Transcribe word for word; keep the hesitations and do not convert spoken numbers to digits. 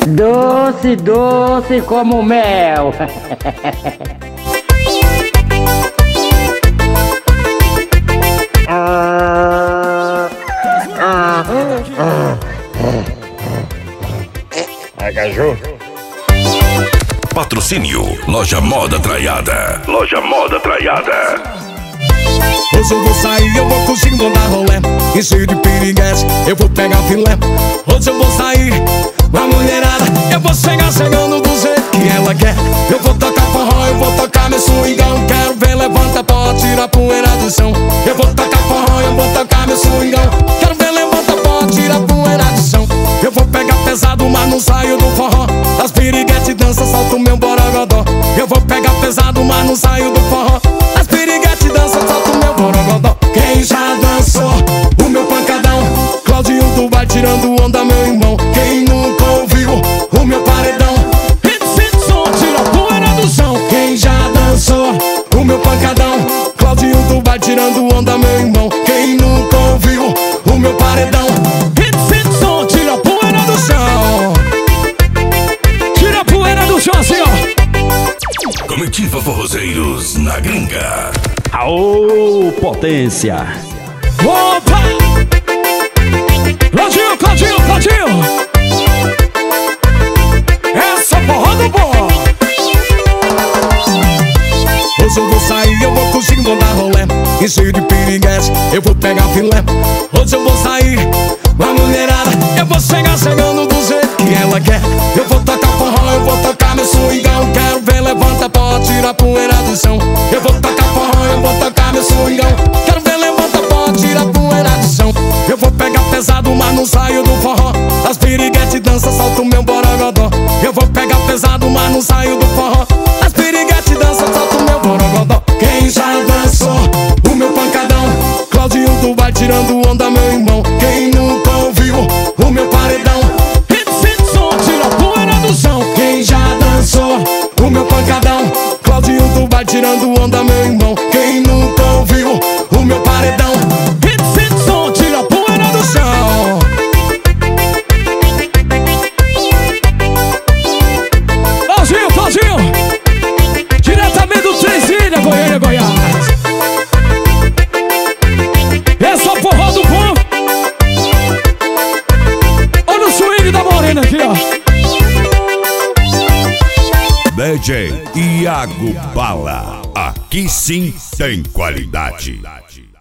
Doce, doce como mel. Agajou? Patrocínio Loja Moda Traiada. Loja Moda Traiada. Hoje eu vou sair, eu vou curtir, vou dar rolé. E cheio de piriguete, eu vou pegar filé. Hoje eu vou sair com a mulherada, eu vou chegar chegando do jeito que ela quer. Eu vou tocar forró, eu vou tocar meu swingão. Quero ver, levanta a pó, tira a poeira do chão. Eu vou tocar forró, eu vou tocar meu swingão. Quero ver, levanta a pó, tira a poeira do chão. Eu vou pegar pesado, mas não saio do forró. As piriguete dança, solto meu borogodó. Eu vou pegar pesado, mas não saio do forró. As piriguete dança, solto meu borogodó. Quem já dançou o meu pancadão? Claudinho do vai tirando onda, meu irmão. Quem nunca ouviu o meu paredão? Hit, hit, som, tira a poeira do chão. Quem já dançou o meu pancadão? Claudinho do vai tirando onda, meu irmão. Quem nunca ouviu o meu paredão? Hit, hit, som, tira a poeira do chão. Tira a poeira do chão assim, ó. Comitiva Forrozeiros na Gringa. Aô, potência! Opa! Claudinho, Claudinho, Claudinho! Essa porra do bom! Hoje eu vou sair, eu vou curtir, vou dar rolé. E cheio de piriguete, eu vou pegar filé. Hoje eu vou sair com a mulherada, eu vou chegar chegando do jeito que ela quer. Eu vou tocar forró, eu vou tocar meu swingão. Quero ver, levanta a pó, tira a poeira do chão. Eu vou tocar forró, eu vou tocar meu swingão. Quero ver, levanta a pó, tira a poeira do chão. Eu vou pegar pesado, mas não saio do forró. As piriguete dança, solto meu borogodó. Eu vou pegar pesado, mas não saio do forró. As piriguete dança, solto meu borogodó. Quem já dançou o meu pancadão? Claudinho do vai tirando onda, meu irmão. Quem nunca ouviu o meu paredão? Hit, hit, som, tira a poeira do chão. Quem já dançou o meu pancadão? Claudinho do vai tirando onda, meu irmão. Quem nunca ouviu o meu paredão? Hit, hit, som, tira a poeira do chão. Claudinho, Claudinho, diretamente do Três Ilhas, Goiânia, Goiás. Essa porra do bom. Olha o swing da morena aqui, ó. D J Iago Bala. Aqui sim tem qualidade.